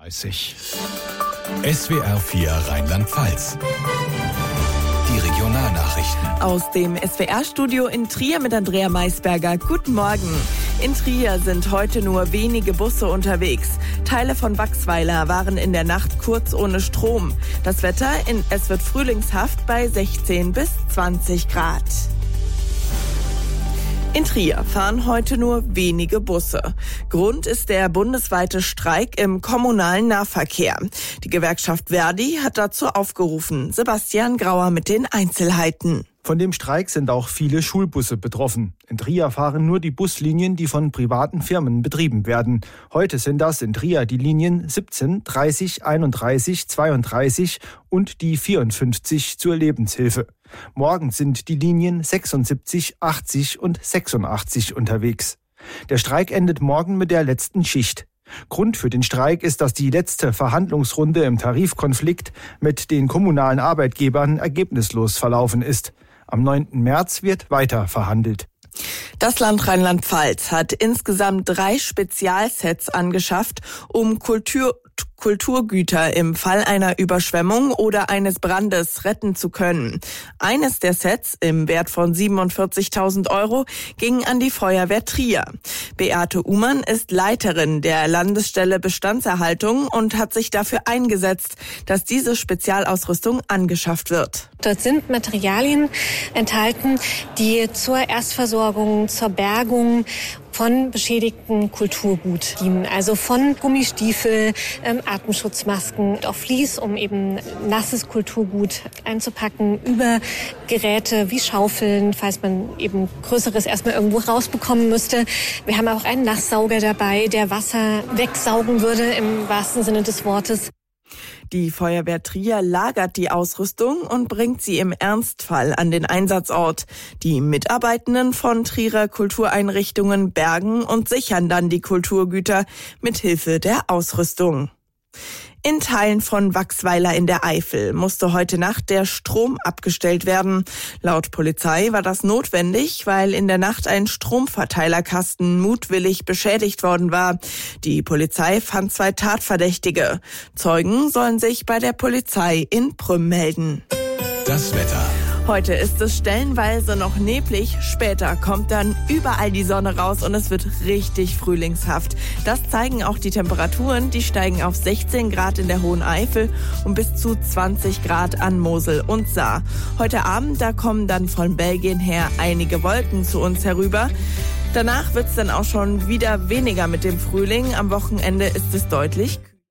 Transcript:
30. SWR 4 Rheinland-Pfalz. Die Regionalnachrichten. Aus dem SWR-Studio in Trier mit Andrea Maisberger. Guten Morgen. In Trier sind heute nur wenige Busse unterwegs. Teile von Wachsweiler waren in der Nacht kurz ohne Strom. Das Wetter, es wird frühlingshaft bei 16 bis 20 Grad. In Trier fahren heute nur wenige Busse. Grund ist der bundesweite Streik im kommunalen Nahverkehr. Die Gewerkschaft Verdi hat dazu aufgerufen. Sebastian Grauer mit den Einzelheiten. Von dem Streik sind auch viele Schulbusse betroffen. In Trier fahren nur die Buslinien, die von privaten Firmen betrieben werden. Heute sind das in Trier die Linien 17, 30, 31, 32 und die 54 zur Lebenshilfe. Morgen sind die Linien 76, 80 und 86 unterwegs. Der Streik endet morgen mit der letzten Schicht. Grund für den Streik ist, dass die letzte Verhandlungsrunde im Tarifkonflikt mit den kommunalen Arbeitgebern ergebnislos verlaufen ist. Am 9. März wird weiter verhandelt. Das Land Rheinland-Pfalz hat insgesamt 3 Spezialsets angeschafft, um Kulturgüter im Fall einer Überschwemmung oder eines Brandes retten zu können. Eines der Sets im Wert von 47.000 € ging an die Feuerwehr Trier. Beate Uhmann ist Leiterin der Landesstelle Bestandserhaltung und hat sich dafür eingesetzt, dass diese Spezialausrüstung angeschafft wird. Dort sind Materialien enthalten, die zur Erstversorgung, zur Bergung von beschädigten Kulturgut dienen. Also von Gummistiefel, Atemschutzmasken auf Vlies, um eben nasses Kulturgut einzupacken, über Geräte wie Schaufeln, falls man eben Größeres erstmal irgendwo rausbekommen müsste. Wir haben auch einen Nasssauger dabei, der Wasser wegsaugen würde im wahrsten Sinne des Wortes. Die Feuerwehr Trier lagert die Ausrüstung und bringt sie im Ernstfall an den Einsatzort. Die Mitarbeitenden von Trierer Kultureinrichtungen bergen und sichern dann die Kulturgüter mit Hilfe der Ausrüstung. In Teilen von Wachsweiler in der Eifel musste heute Nacht der Strom abgestellt werden. Laut Polizei war das notwendig, weil in der Nacht ein Stromverteilerkasten mutwillig beschädigt worden war. Die Polizei fand 2 Tatverdächtige. Zeugen sollen sich bei der Polizei in Prüm melden. Das Wetter. Heute ist es stellenweise noch neblig, später kommt dann überall die Sonne raus und es wird richtig frühlingshaft. Das zeigen auch die Temperaturen, die steigen auf 16 Grad in der Hohen Eifel und bis zu 20 Grad an Mosel und Saar. Heute Abend, da kommen dann von Belgien her einige Wolken zu uns herüber. Danach wird es dann auch schon wieder weniger mit dem Frühling. Am Wochenende ist es deutlich